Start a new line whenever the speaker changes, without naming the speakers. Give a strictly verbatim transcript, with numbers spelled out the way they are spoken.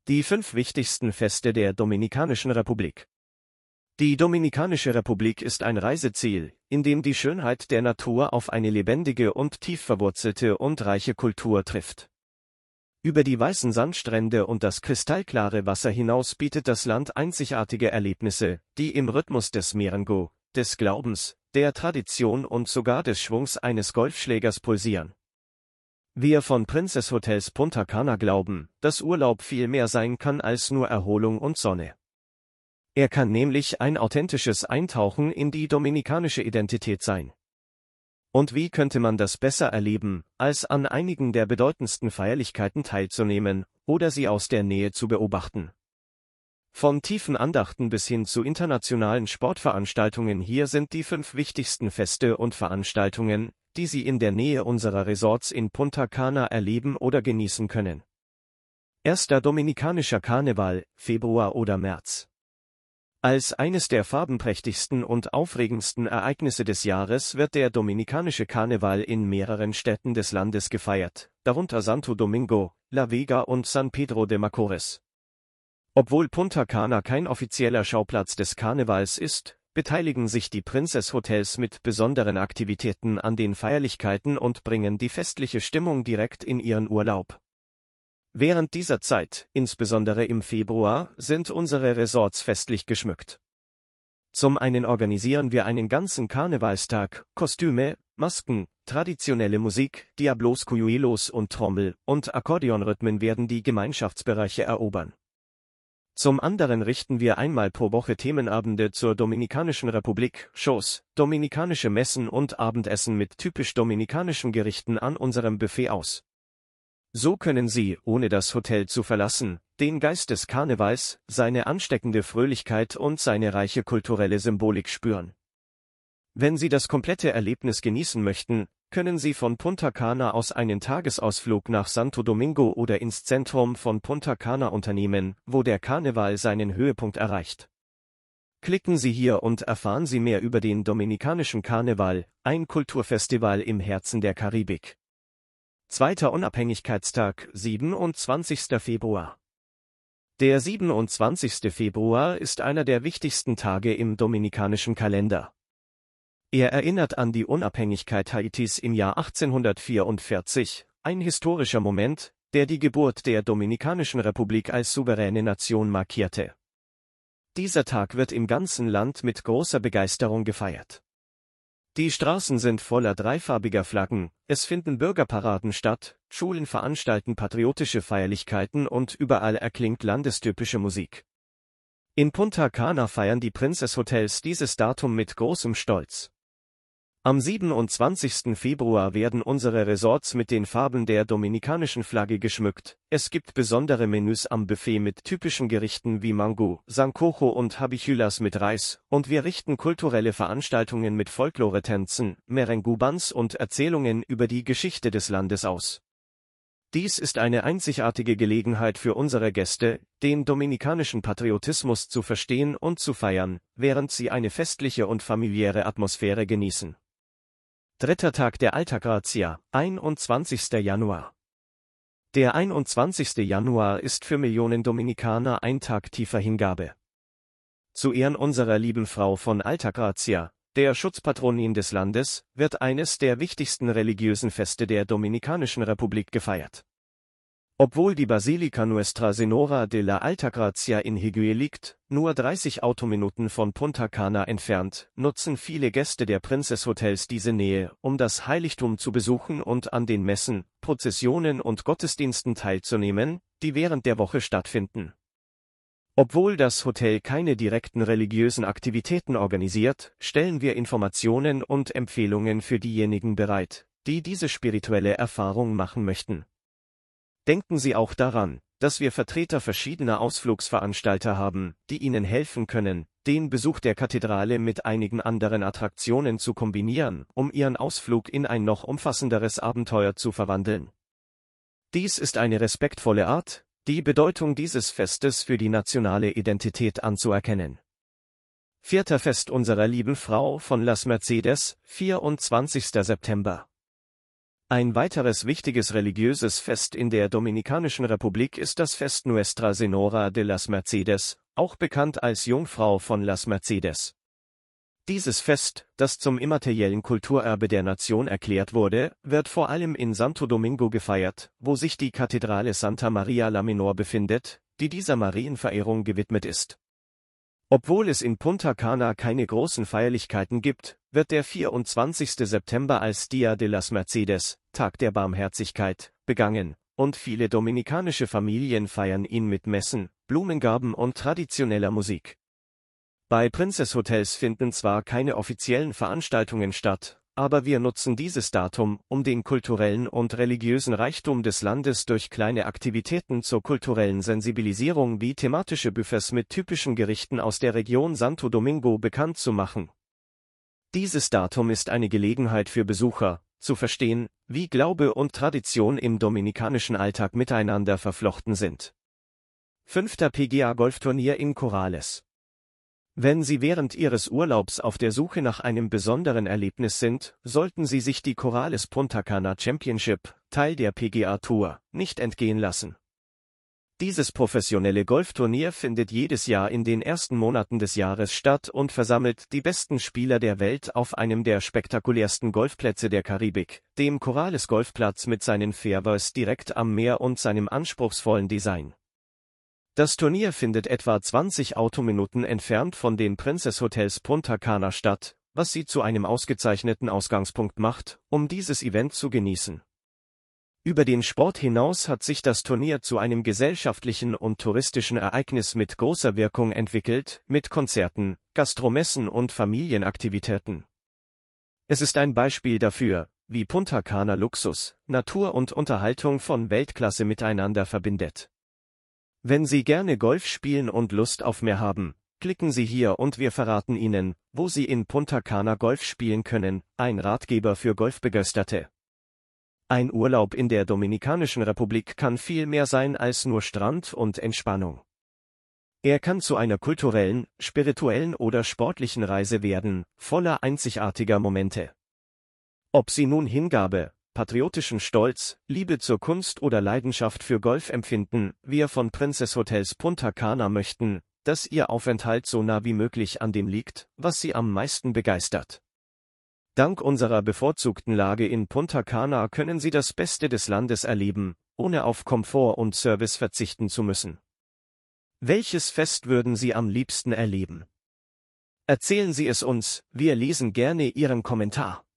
Die fünf wichtigsten Feste der Dominikanischen Republik. Die Dominikanische Republik ist ein Reiseziel, in dem die Schönheit der Natur auf eine lebendige und tief verwurzelte und reiche Kultur trifft. Über die weißen Sandstrände und das kristallklare Wasser hinaus bietet das Land einzigartige Erlebnisse, die im Rhythmus des Merengue, des Glaubens, der Tradition und sogar des Schwungs eines Golfschlägers pulsieren. Wir von Princess Hotels Punta Cana glauben, dass Urlaub viel mehr sein kann als nur Erholung und Sonne. Er kann nämlich ein authentisches Eintauchen in die dominikanische Identität sein. Und wie könnte man das besser erleben, als an einigen der bedeutendsten Feierlichkeiten teilzunehmen oder sie aus der Nähe zu beobachten? Von tiefen Andachten bis hin zu internationalen Sportveranstaltungen, hier sind die fünf wichtigsten Feste und Veranstaltungen, die Sie in der Nähe unserer Resorts in Punta Cana erleben oder genießen können. Erster Dominikanischer Karneval, Februar oder März. Als eines der farbenprächtigsten und aufregendsten Ereignisse des Jahres wird der Dominikanische Karneval in mehreren Städten des Landes gefeiert, darunter Santo Domingo, La Vega und San Pedro de Macorís. Obwohl Punta Cana kein offizieller Schauplatz des Karnevals ist, beteiligen sich die Princess Hotels mit besonderen Aktivitäten an den Feierlichkeiten und bringen die festliche Stimmung direkt in ihren Urlaub. Während dieser Zeit, insbesondere im Februar, sind unsere Resorts festlich geschmückt. Zum einen organisieren wir einen ganzen Karnevalstag, Kostüme, Masken, traditionelle Musik, Diablos Cuyuelos und Trommel- und Akkordeonrhythmen werden die Gemeinschaftsbereiche erobern. Zum anderen richten wir einmal pro Woche Themenabende zur Dominikanischen Republik, Shows, dominikanische Messen und Abendessen mit typisch dominikanischen Gerichten an unserem Buffet aus. So können Sie, ohne das Hotel zu verlassen, den Geist des Karnevals, seine ansteckende Fröhlichkeit und seine reiche kulturelle Symbolik spüren. Wenn Sie das komplette Erlebnis genießen möchten, können Sie von Punta Cana aus einen Tagesausflug nach Santo Domingo oder ins Zentrum von Punta Cana unternehmen, wo der Karneval seinen Höhepunkt erreicht. Klicken Sie hier und erfahren Sie mehr über den Dominikanischen Karneval, ein Kulturfestival im Herzen der Karibik. Zweiter Unabhängigkeitstag, siebenundzwanzigster Februar. Der siebenundzwanzigste Februar ist einer der wichtigsten Tage im dominikanischen Kalender. Er erinnert an die Unabhängigkeit Haitis im Jahr achtzehnhundertvierundvierzig, ein historischer Moment, der die Geburt der Dominikanischen Republik als souveräne Nation markierte. Dieser Tag wird im ganzen Land mit großer Begeisterung gefeiert. Die Straßen sind voller dreifarbiger Flaggen, es finden Bürgerparaden statt, Schulen veranstalten patriotische Feierlichkeiten und überall erklingt landestypische Musik. In Punta Cana feiern die Princess Hotels dieses Datum mit großem Stolz. Am siebenundzwanzigsten Februar werden unsere Resorts mit den Farben der dominikanischen Flagge geschmückt, es gibt besondere Menüs am Buffet mit typischen Gerichten wie Mango, Sancocho und Habichuelas mit Reis, und wir richten kulturelle Veranstaltungen mit Folklore-Tänzen, Merengue-Bands und Erzählungen über die Geschichte des Landes aus. Dies ist eine einzigartige Gelegenheit für unsere Gäste, den dominikanischen Patriotismus zu verstehen und zu feiern, während sie eine festliche und familiäre Atmosphäre genießen. Dritter Tag der Altagracia, einundzwanzigster Januar. Der einundzwanzigste Januar ist für Millionen Dominikaner ein Tag tiefer Hingabe. Zu Ehren unserer lieben Frau von Altagracia, der Schutzpatronin des Landes, wird eines der wichtigsten religiösen Feste der Dominikanischen Republik gefeiert. Obwohl die Basilika Nuestra Senora de la Altagracia in Higuey liegt, nur dreißig Autominuten von Punta Cana entfernt, nutzen viele Gäste der Princess Hotels diese Nähe, um das Heiligtum zu besuchen und an den Messen, Prozessionen und Gottesdiensten teilzunehmen, die während der Woche stattfinden. Obwohl das Hotel keine direkten religiösen Aktivitäten organisiert, stellen wir Informationen und Empfehlungen für diejenigen bereit, die diese spirituelle Erfahrung machen möchten. Denken Sie auch daran, dass wir Vertreter verschiedener Ausflugsveranstalter haben, die Ihnen helfen können, den Besuch der Kathedrale mit einigen anderen Attraktionen zu kombinieren, um Ihren Ausflug in ein noch umfassenderes Abenteuer zu verwandeln. Dies ist eine respektvolle Art, die Bedeutung dieses Festes für die nationale Identität anzuerkennen. Vierter Fest unserer lieben Frau von Las Mercedes, vierundzwanzigster September. Ein weiteres wichtiges religiöses Fest in der Dominikanischen Republik ist das Fest Nuestra Señora de las Mercedes, auch bekannt als Jungfrau von Las Mercedes. Dieses Fest, das zum immateriellen Kulturerbe der Nation erklärt wurde, wird vor allem in Santo Domingo gefeiert, wo sich die Kathedrale Santa Maria la Menor befindet, die dieser Marienverehrung gewidmet ist. Obwohl es in Punta Cana keine großen Feierlichkeiten gibt, wird der vierundzwanzigste September als Día de las Mercedes, Tag der Barmherzigkeit, begangen, und viele dominikanische Familien feiern ihn mit Messen, Blumengaben und traditioneller Musik. Bei Princess Hotels finden zwar keine offiziellen Veranstaltungen statt, aber wir nutzen dieses Datum, um den kulturellen und religiösen Reichtum des Landes durch kleine Aktivitäten zur kulturellen Sensibilisierung wie thematische Buffets mit typischen Gerichten aus der Region Santo Domingo bekannt zu machen. Dieses Datum ist eine Gelegenheit für Besucher, zu verstehen, wie Glaube und Tradition im dominikanischen Alltag miteinander verflochten sind. Fünfter P G A-Golfturnier in Corrales. Wenn Sie während Ihres Urlaubs auf der Suche nach einem besonderen Erlebnis sind, sollten Sie sich die Corrales Punta Cana Championship, Teil der P G A Tour, nicht entgehen lassen. Dieses professionelle Golfturnier findet jedes Jahr in den ersten Monaten des Jahres statt und versammelt die besten Spieler der Welt auf einem der spektakulärsten Golfplätze der Karibik, dem Corrales Golfplatz mit seinen Fairways direkt am Meer und seinem anspruchsvollen Design. Das Turnier findet etwa zwanzig Autominuten entfernt von den Princess Hotels Punta Cana statt, was sie zu einem ausgezeichneten Ausgangspunkt macht, um dieses Event zu genießen. Über den Sport hinaus hat sich das Turnier zu einem gesellschaftlichen und touristischen Ereignis mit großer Wirkung entwickelt, mit Konzerten, Gastromessen und Familienaktivitäten. Es ist ein Beispiel dafür, wie Punta Cana Luxus, Natur und Unterhaltung von Weltklasse miteinander verbindet. Wenn Sie gerne Golf spielen und Lust auf mehr haben, klicken Sie hier und wir verraten Ihnen, wo Sie in Punta Cana Golf spielen können, ein Ratgeber für Golfbegeisterte. Ein Urlaub in der Dominikanischen Republik kann viel mehr sein als nur Strand und Entspannung. Er kann zu einer kulturellen, spirituellen oder sportlichen Reise werden, voller einzigartiger Momente. Ob Sie nun Hingabe, patriotischen Stolz, Liebe zur Kunst oder Leidenschaft für Golf empfinden, wir von Princess Hotels Punta Cana möchten, dass Ihr Aufenthalt so nah wie möglich an dem liegt, was Sie am meisten begeistert. Dank unserer bevorzugten Lage in Punta Cana können Sie das Beste des Landes erleben, ohne auf Komfort und Service verzichten zu müssen. Welches Fest würden Sie am liebsten erleben? Erzählen Sie es uns, wir lesen gerne Ihren Kommentar.